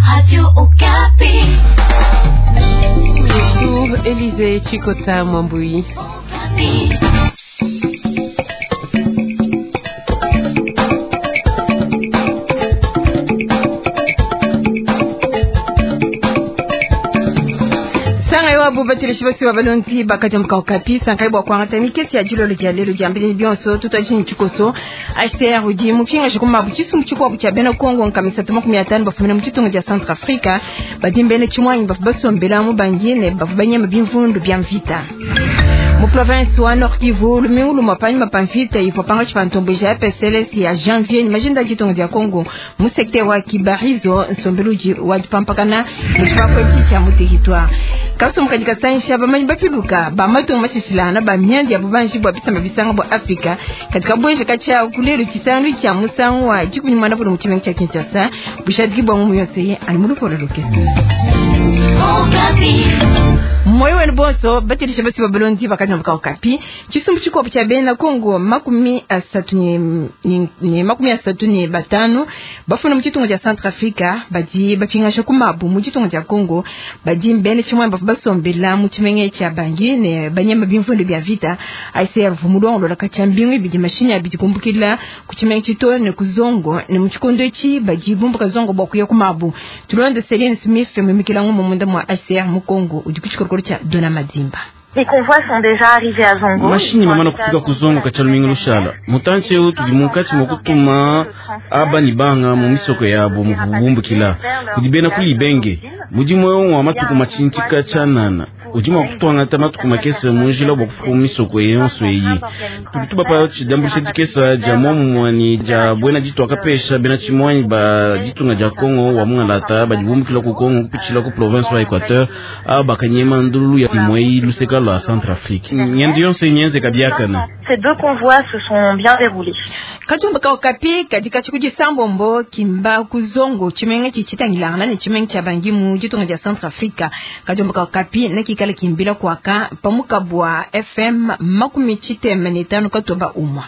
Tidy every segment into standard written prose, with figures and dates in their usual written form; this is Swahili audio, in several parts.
Radio Okapi. Élysée Chikota Mwambui. Okapi. Bubatile shibasi wa balonzi bakajamka Okapi sankaibo kwa ngatamikesi ya julo lejalo jambini bionso tutachini chikoso ICR uji mukinga shikuma buchisu mchiko wa buchabena Kongo nkamisa 15 bafumina mchitungu ja Centrafrica badimbene chimwanyi bafubaso mbelamu bangine bafubanyema bimvundu bya mvita mu province wa Nord Kivu lumiulu mapanyi mapamvita ifopanga chipantombeja PSLS ya janvier ni majinda jitongo ya Kongo mu secteur wa Kibarizo nsombeluji wa pampakana mchipako chicha mu territoire kaso mukadika sanisha bamanyi bapiluka bamato mashishilana bamyandi abubanji bwa bisamba bisanga bwa Afrika katika bweje kacha kulelo kisanu cha musangu wa jikunyumana bwo mukimenyi cha Kinshasa bushadiki bwa mu yose ani muri porolokesi moyo wenu boso batiri shabasi babalonzi bakanya baka Okapi chisumbu chiko cha bena Kongo makumi asatu ni batano bafuna mukitungo cha Centrafrica badi bakingasha kumabu mukitungo cha Kongo badi mbene chimwamba basombela mukimenye cha bangine banyama bimfundo bya vita ICR vumulongo la kachambingwe bidi mashini abidi kumbukila kukimenye chito ne kuzongo ne mukikondo echi badi bumbuka zongo bokuya kumabu tulonde Celine Smith memikila ngo mumunda mwa ICR mu Kongo udikuchikoro cha Dona Madimba. Les convois sont déjà arrivés à Zongo. Mashini mamana kufika kuzongo kachaluminga lushala. Mutanche u tuzimunkati mokutuma aba nibanga mu misoko yabo mu vubumbu kila. Kudibena kuli benge. Mujimo wa matuku machinchika chanana. Ujima kutwanga tamatu kumakesa munjila bokufuka misoko yonso yi. Tutuba pa chidambushe dikesa jamomu mwani ja bwena jitu akapesha bena chimwani ba jitu nga ja Kongo wa munga lata ba jibumbu kila ku Kongo kupichila ku province wa Equateur aba kanyema ndulu ya imwei luseka la Centrafrique. Nyandi yonso nyenze kadiakana. Ces deux convois se sont bien déroulés. Kachumba ka Okapi kadika chikuji sambombo kimba kuzongo chimenge chichitangilana ni chimenge cha bangimu jitu nga Centrafrica. Kachumba ka Okapi neki kale kimbila kwaka pamukabwa FM makumi chite menetano katoba umwa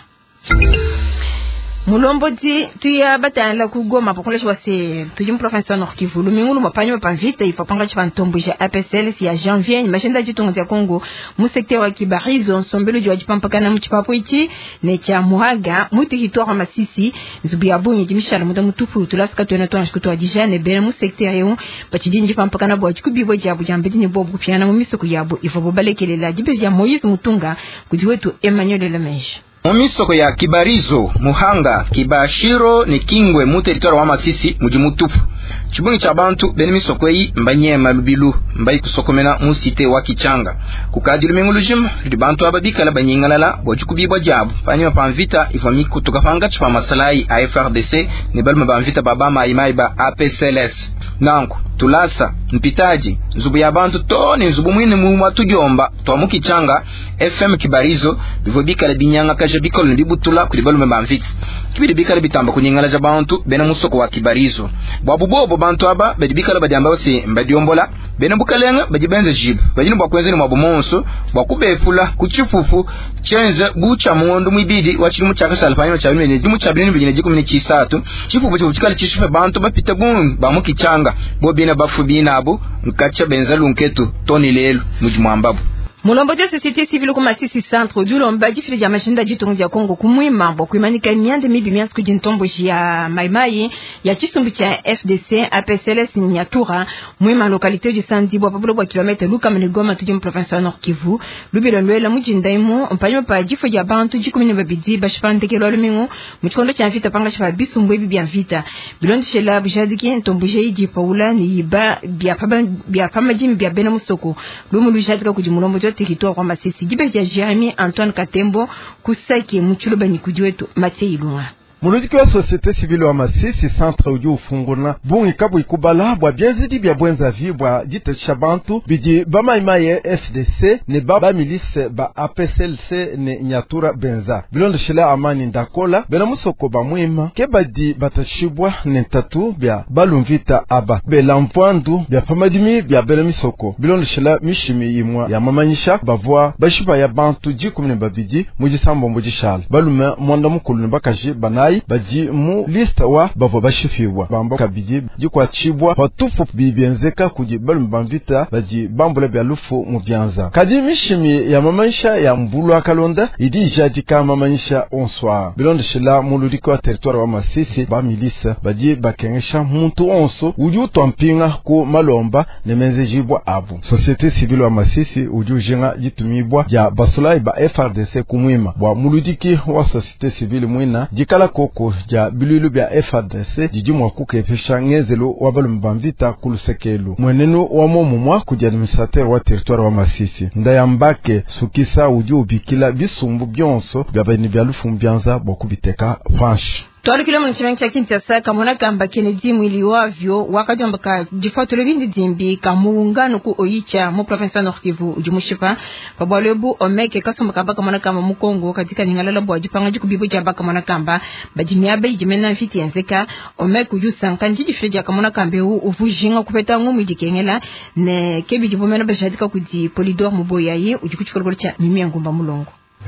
Mulombozi tuya batala kugoma pokoleshi wase tujum professeur Nord Kivu lumingulu mapanyo mapamvita ifapanga chipantombuja APSLS ya janvier mashenda jitungo ya Kongo mu secteur wa Kibarizo nsombelo jwa jipampakana mu chipapo ichi ne cha Muhaga mu territoire Masisi nzubi abunyi jimishala muda mutufu tulaska tuena twanshikuto ajijane bene mu secteur yo bachidinji pampakana bwa chikubibo jabu jambedini bobu kupiana mu misoko yabo ifabo balekelela jibeja Moïse Mutunga kujiwetu Emmanuel Lemege. Mumisoko ya Kibarizo, Muhanga, Kibashiro ni Kingwe mu territoire wa Masisi mujimutufu. Chibuni cha bantu bene misoko yi mbanye malubilu mbayi kusokomena mu site wa Kichanga. Kukadiri mengulujim di bantu ababika la banyingalala bojukubibwa jabu. Panyo pamvita ifami kutukafanga chipa masalai a FRDC ni balma bamvita babama imaiba APSLS. Nanku tulasa mpitaji nzubu ya bantu to ni nzubu mwini muuma tujomba to mu Kichanga FM Kibarizo bivobika la binyanga kajabikolo ndibutula kulibalu mbamvita. Kibiri bikala bitamba kunyingala ja bantu bena musoko wa Kibarizo. Bobo bantu aba badibikala bajamba bose mbadiombola bena bukalenga bajibenze jibu bajinu bwakwenze ni mwabumonso bwakubefula kuchifufu chenze bucha muondo mwibidi wachiri muchaka salfanyo cha bine jimu cha bine bine jikumini chisatu chifufu chikala chishife bantu bapita bun bamu Kichanga bobina bafubina abo nkacha benza lunketu toni lelo mujimwambabu. Mulombo de société civile comme Masisi centre du lomba jifile ja mashinda jitungu ya Kongo kumwima bo kuimanika miande mibi miansku jintombo ya maimai ya chisumbu cha FDC APSLS Nyatura mwima localité du Sandibo pabulo kwa kilomita luka menegoma tujum province Nord Kivu lubilo lwela mujindaimu mpanyo pa jifo ya bantu jikumini babidi bashpandeke lwa lumingu mchikondo cha vita panga shfa bisumbwe bibi ya vita bilondi shela bujadiki ntombo jeji paula ni ba bia fama jimi bia bena musoko lumu lujadika kujimulombo territoire kwa Masisi jibe ya Jeremy Antoine Katembo kusaki mchulo bani kujiwetu Mathieu Ilunga. Muludiki wa société civile wa Masisi centre uju ufunguna bungi kabu ikubala bwa bienzidi bia bwenza vi bwa jite shabantu biji bama imaye FDC ne baba milice ba APSLC ne Nyatura benza bilondo shela amani ndakola bena musoko ba mwima keba di batashibwa ne tatu bia balumvita aba bela mpandu bia famadimi bia bela misoko bilondo shela mishimi imwa ya mamanyisha bavwa bashiba ya bantu jikumne babiji mujisambo mujishala balume mwanda mukulu ne bakaji bana mai baji mu lista wa bavo bashifiwa bamba kabiji jikwa chibwa patufu bibenzeka kuji balumbamvita baji bambula bya lufu mu byanza kadi mishimi ya mamansha ya mbulu akalonda idi jadika mamansha onswa bilondo shila muludiko territoire wa Masisi ba milisa baji bakengesha muntu onso uju tompinga ku malomba nemenze jibwa abu societe civile wa Masisi uju jenga jitumibwa ya basolai ba FRDC kumwima bwa muludiki wa societe civile mwina jikala koko ja bilulu bya FRDC jijumwa kukefisha ngezelo wabalumbamvita kulusekelu mwenenu wa momumwa kuja administrateur wa territoire wa Masisi ndayambake sukisa uju ubikila bisumbu byonso byabani byalufu mbyanza bokubiteka franche Twali kile mwenye cha Kinshasa kamona kamba Kennedy mwili wavyo wakajamba ka jifato lebindi dimbi kamuungano ku Oicha mu province ya Nord Kivu ujumushipa babwalebu omeke kasomba kamba kamona kamba mu Kongo katika ningalala bwa jipanga jikubibo jamba kamona kamba bajimiabe jimena fiti enzeka omeke ujusanka njiji freja kamona kambe uvujinga kupeta ngumu jikengela ne kebi jibomena bashadika kudi polidor muboyaye ujikuchukolo cha mimi ngumba mulongo.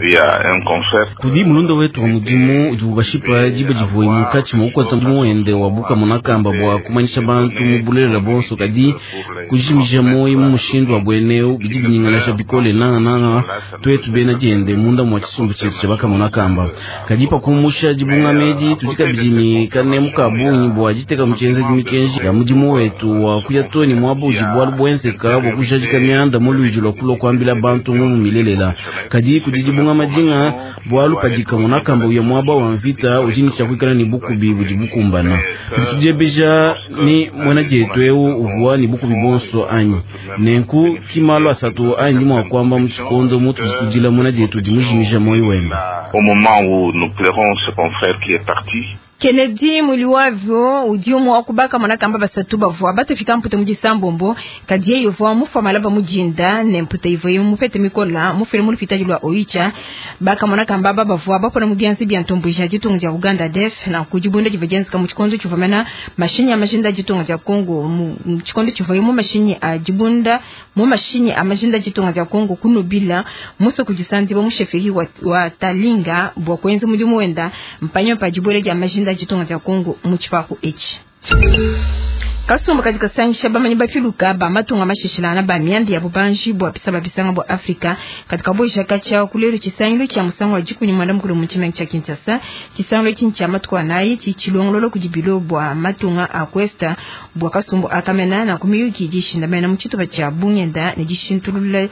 Kudi mulundo wetu wa mudimu ujubashipa jiba jivoi mukati mukota muende wabuka munakamba bwa kumanyisha bantu mubulela bonso kadi kujimija moyi mumushindu wa bweneo bijibi nyinganasha bikole nana twetu bena jende munda mwa chisumbu chetu chabaka munakamba kadipa kumusha jibunga meji tutika bijini kane mukabunyi bwa jiteka mchenze jimikenji ya mudimu wetu wa kuyatoni mwabu jibwalu bwenseka bwa kujajika mianda mulu ujulo kulo kuambila bantu mumu milelela kadi kujijibu nga majinga bwalu pajika munakamba uya mwaba wa mvita ujini chakwikala ni buku bibu jibukumbana tujebeja ni mwana jetweu uvuwa ni buku bibonso anyi nenku kimalo asatu anyi mwa kwamba mchikondo mutu jikujila mwana jetu jimujimija moyi wenda au moment où nous pleurons ce confrère qui est parti. Kennedy mwili wavyo udiumu wakubaka manakamba basatu bavwa batafika mpute mujisambombo kadie yovwa mufa malaba mujinda ne mpute ivoye mufete mikola mufere mulifitaji lwa Oicha baka manakamba bavwa bapona mubyansi byantombo jitunga ja Uganda def na kujibunda jivajenzi ka muchikondo chuvamana mashini ya majinda jitunga ja Kongo muchikondo chuvaye mu mashini ajibunda mu mashini amajinda jitunga ja Kongo kunobila muso kujisanzi bo musheferi wa Talinga bwa kwenzi mudimu wenda mpanyo pa jibole ja majinda jitonga cha Kongo muchipaku echi kasumba katika sangisha bamanyi bafiluka ba matunga mashishilana ba miandi ya bubanji bwa pisa babisanga bwa Afrika katika boisha kacha kulero chisangilo cha musango wajiku ni mwanda mkulu mchimeng cha Kinshasa chisangilo chincha matukwa nayi chichilongololo kujibilo bwa matunga akwesta bwa kasumbo akamena na kumiyuki jishinda mena mchito bacha bunyenda ni jishintulule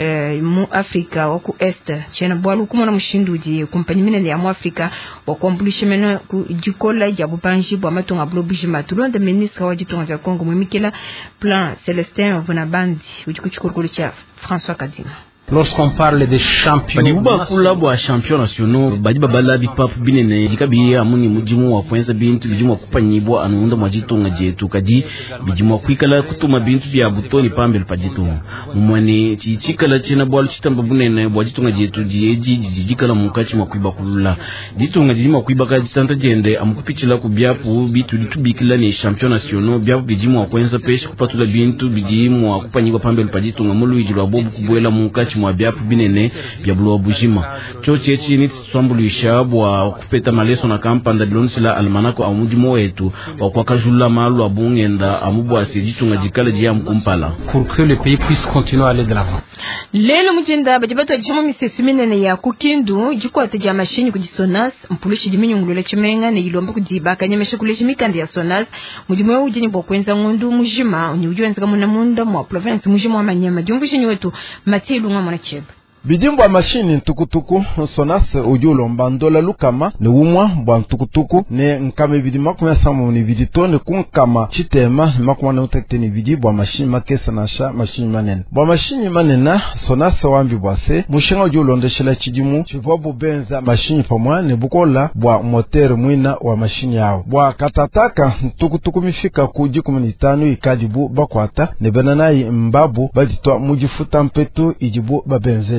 mu Afrika waku Est chena bwa lukumo na mshindu di kumpani minene ya mu Afrika wakuambulishe mena kujikola ya bubanji bwa matunga blobuji matulonde ministra wajitu ya Kongo mwimikila plan Celestin Vonabandi ujikuchukurukulu cha François Kadima. Lorsqu'on parle des champions badibuba kula bwa champion nationaux badiba bala bipapu binene jikabi amuni mujimu wa kwenza bintu bijimu wa kupanyibwa anuunda mwajitunga jetu kadi bijimu wa kuikala kutuma bintu vya butoni pambele pajitunga mumwane chichikala chena bwalu chitamba bunene bwajitunga jetu jieji jijikala mukachi mwakuiba kulula jitunga jijimu wa kuiba kaji santa jende amukupichila kubyapu bitu ditubikila ni champion nationaux byapu bijimu wa kwenza peshi kupatula bintu bijimu wa kupanyibwa pambele pajitunga mulu ijilwa bobu kubuela mukachi mwa byapu binene bya bulwa bujima choche chini tsambuluisha bwa kupeta maleso na kampanda bilonsila almanako amujimo wetu wa kwakajula malu abungenda amubwa sijitunga jikala jia mkumpala pour que le pays puisse continuer à aller de l'avant. Lelo mujinda bajibata jimo misesu minene ya kukindu jikwate ja mashini kujisonas mpulushi jiminyungulula chimenga ne yilomba kujibaka nyemesha kuleshi mikandi ya sonas mujimo wa ujini bwa kwenza ngundu mujima ni ujuenza kamuna munda mwa province mujimo wa Manyema jumbushi nyewetu Matilu nga mwana cheba Bijimbo mashini ntukutuku sonas ujulo mbandola lukama ne umwa bwa ntukutuku ne nkame bidi makuma samu ni biditone kunkama chitema makuma na utekte ni bidi bwa mashini makesa na sha mashini manene bwa mashini manena sonas wambi bwase mushenga ujulo ndeshela chijimu chivobo benza mashini pomwa ne bukola bwa moteur mwina wa mashini yao bwa katataka ntukutuku mifika kuji 15 ikajibu bakwata ne bananayi mbabu bajitwa mujifuta mpetu ijibu babenzeje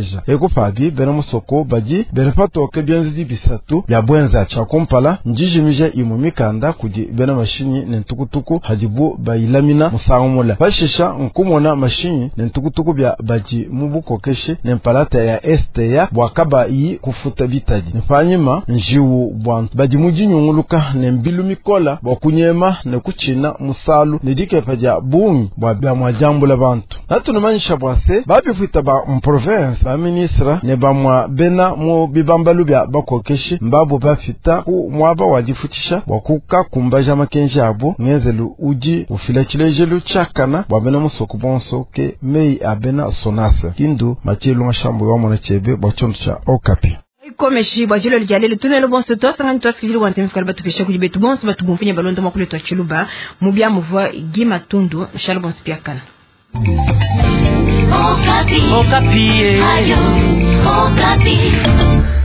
deja eko fabi bena musoko baji bena patoke byenzi bisatu bya bwenza cha kompala njijimije imumikanda kudi bena mashini nentukutuku hajibu bailamina musangumula bashisha nkumona mashini nentukutuku bya baji mubukokeshe nempalata ya este ya bwakaba yi kufuta bitaji nfanyima njiwu bwantu baji mujinyunguluka nembilu mikola bwakunyema nekuchina musalu nedike paja bungi bwa mwajambula bantu natunumanisha bwase babifuita ba mprovince ba ministra ne ba mwa bena mu bibambalu bya bakokeshe mbabo bafita ku mwaba wajifutisha wakuka kumbaja makenje abo ngezelu uji ufila chilejelu chakana bwabena musoko bonso ke mei abena sonasa kindu machelu mashambo wa mwana chebe bwachondo cha Okapi komeshi bwajilo lijale lutunelo bonso tosangani twasikili wantemi fikali batupesha kujibetu bonso batubumfinya balonda makule twachiluba mubya muvwa gima tundu shalo bonso piakana Okapi. Okapi. Ayo. Okapi.